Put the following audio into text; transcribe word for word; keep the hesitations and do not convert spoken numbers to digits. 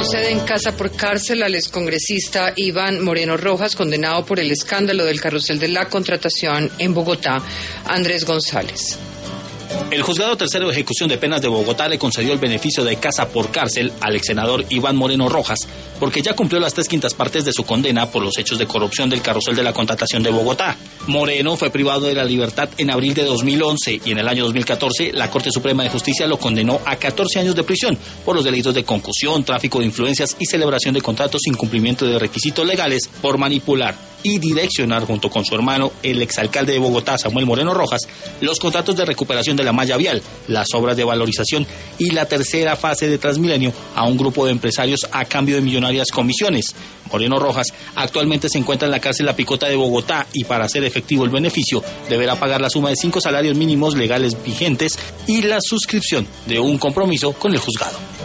Procede en casa por cárcel al excongresista Iván Moreno Rojas, condenado por el escándalo del carrusel de la contratación en Bogotá. Andrés González. El juzgado tercero de ejecución de penas de Bogotá le concedió el beneficio de casa por cárcel al ex senador Iván Moreno Rojas, porque ya cumplió las tres quintas partes de su condena por los hechos de corrupción del carrusel de la contratación de Bogotá. Moreno fue privado de la libertad en abril de dos mil once y en el año dos mil catorce la Corte Suprema de Justicia lo condenó a catorce años de prisión por los delitos de concusión, tráfico de influencias y celebración de contratos sin cumplimiento de requisitos legales por manipular y direccionar junto con su hermano, el exalcalde de Bogotá, Samuel Moreno Rojas, los contratos de recuperación de la malla vial, las obras de valorización y la tercera fase de Transmilenio a un grupo de empresarios a cambio de millonarias comisiones. Moreno Rojas actualmente se encuentra en la cárcel La Picota de Bogotá y para hacer efectivo el beneficio deberá pagar la suma de cinco salarios mínimos legales vigentes y la suscripción de un compromiso con el juzgado.